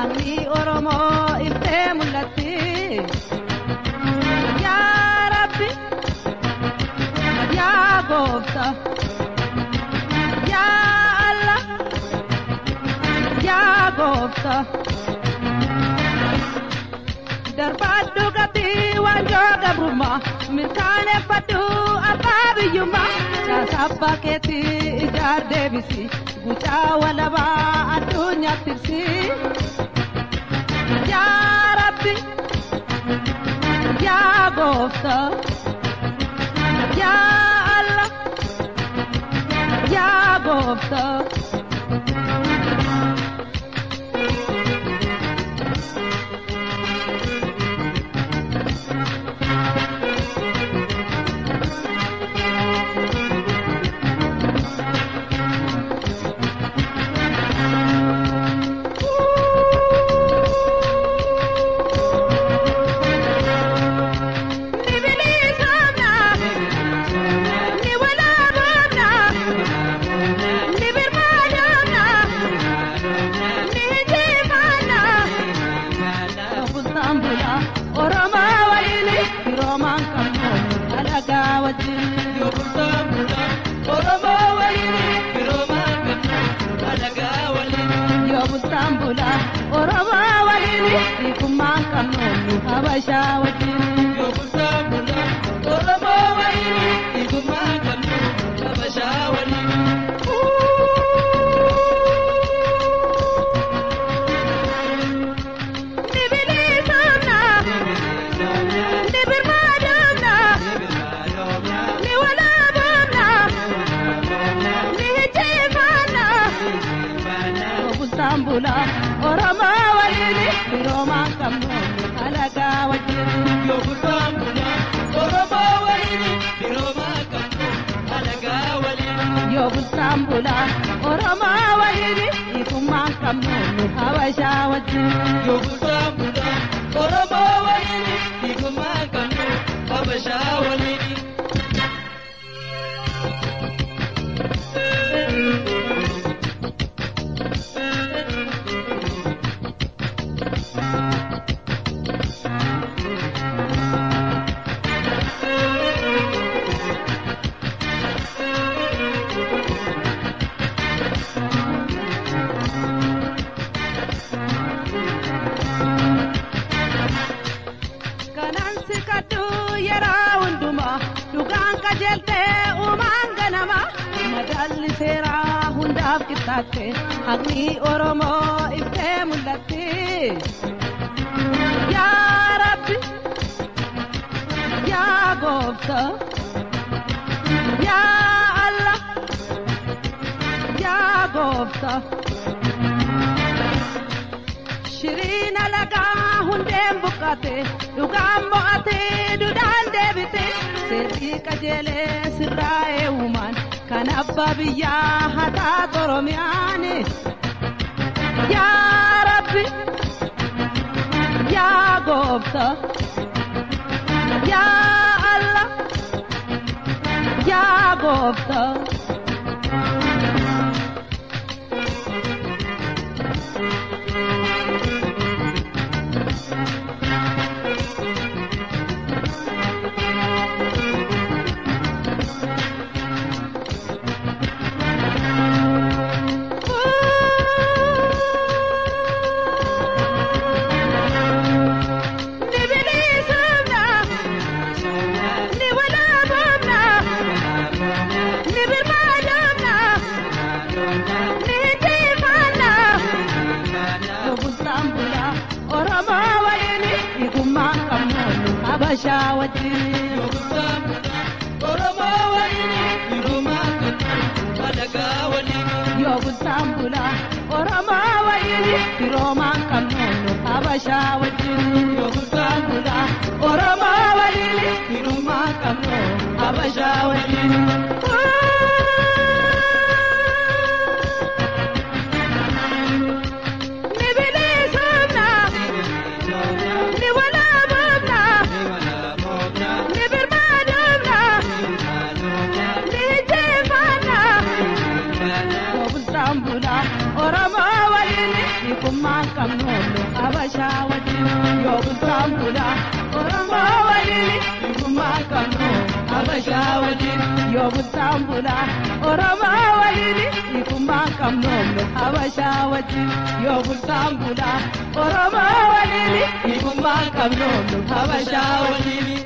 Haqni Oromoo iftee mul'atti. Yaa Rabbi yaa Gooftaa yaa Allah yaa Gooftaa. Darbaaddu gatii waanjoo gabrummaa mirkaaneffadhu abbaa biyyummaa. Saasabba keetii ijaar deebisi gucaa walabaa addunyaa tirsi. Yaa Rabbi yaa Gooftaa yaa Allah yaa Gooftaa. Haqni Oromoo iftee mul'atti. Yaa Rabbi yaa Gooftaa yaa Allah yaa Gooftaa. Shiriina lagaa hundeen buqqate dhugaan mo'atee dudaan deebite seerri qajeelee sirraa eewumaan. Kan abbaa biyyaa hataa Oromiyaani. Yaa Rabbi yaa Gooftaa yaa Allah yaa Gooftaa. Oromoo waliin hiikummaan qabnu. habasha wajin yo bultaan bula oromoo waliin hiikummaa qabnu habasha wajin yo bultaan bula oromoo waliin hiikummaa qabnu habasha wajin yo bultaan bula oromoo waliin hiikummaa qabnu habasha wajin